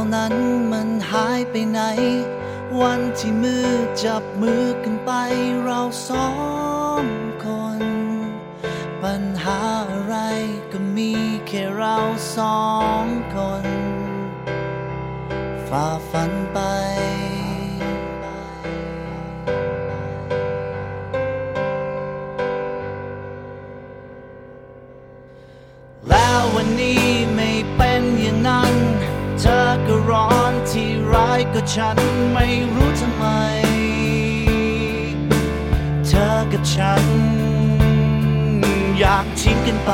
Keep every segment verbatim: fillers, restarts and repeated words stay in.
นั้นมันหายไปไหนวันที่มือจับมือกันไปเราสองคนปัญหาอะไรก็มีแค่เราสองคนฝ่าฟันไปแล้ววันนี้ไม่เป็นอย่างนั้นเธอก็ร้อนที่ร้ายก็ฉันไม่รู้ทำไมเธอกับฉันอยากทิ้งกันไป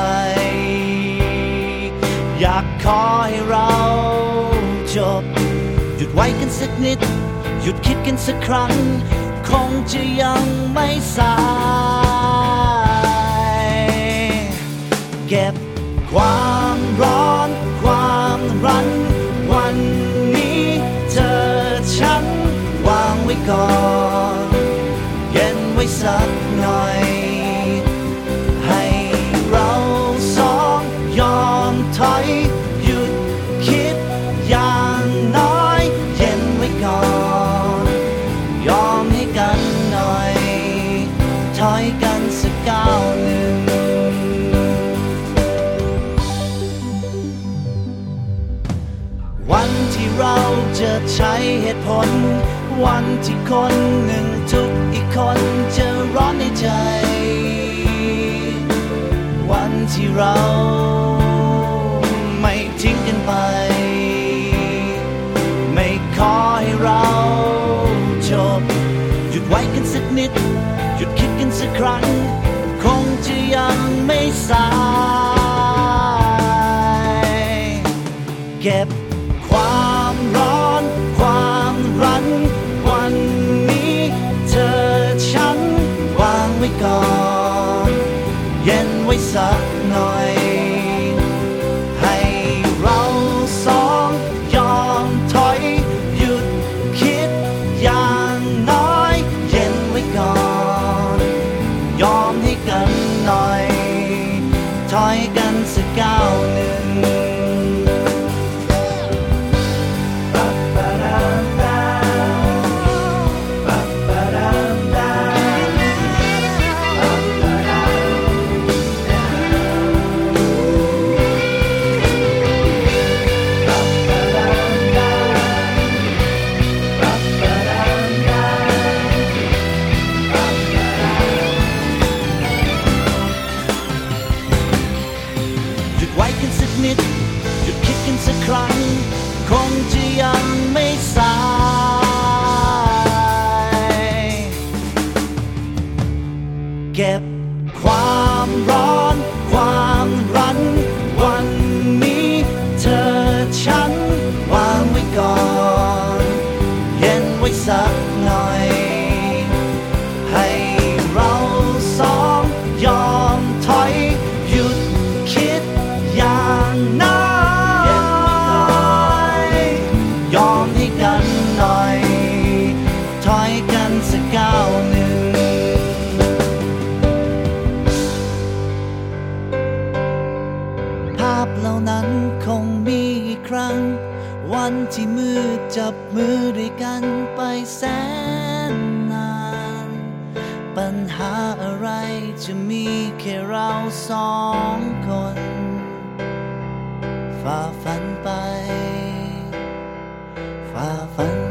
อยากขอให้เราจบหยุดไว้กันสักนิดหยุดคิดกันสักครั้งคงจะยังไม่สายเก็บความร้อนความรันวันนี้เธอฉันวางไว้ก่อนเย็นไว้สักหน่อยให้เราสองยอมถอยหยุดคิดอย่างน้อยเย็นไว้ก่อนยอมให้กันหน่อยถอยกันสักก้าวหนึ่งวันที่เราจะใช้เหตุผลวันที่คนหนึ่งทุกอีกคนจะร้อนในใจวันที่เราไม่ทิ้งกันไปไม่ขอให้เราจบหยุดไว้กันสักนิดหยุดคิดกันสักครั้งคงจะยังไม่สายเก็บความร้อนความรันวันนี้เธอฉันวางไว้ก่อนเย็นไว้สักหน่อยให้เราสองยอมถอยหยุดคิดอย่างน้อยเย็นไว้ก่อนยอมให้กันหน่อยถอยกันสักก้าวหนึ่งไว้กันสักนิดหยุดคิดกันสักครั้งคงจะยังไม่สายเก็บความร้อนความรันวันนี้เธอฉันวางไว้ก่อนเย็นไว้สักหน่อยให้เราสองยอมถอยหยุดคิดอย่างน้อยยอมให้กันหน่อยถอยกันสักก้าวหนึ่งภาพเหล่านั้นคงมีอีกครั้งวันที่มือจับมือด้วยกันไปแสนนานปัญหาอะไรจะมีแค่เราสองคนฝ่าฟันไปฝ่าฟัน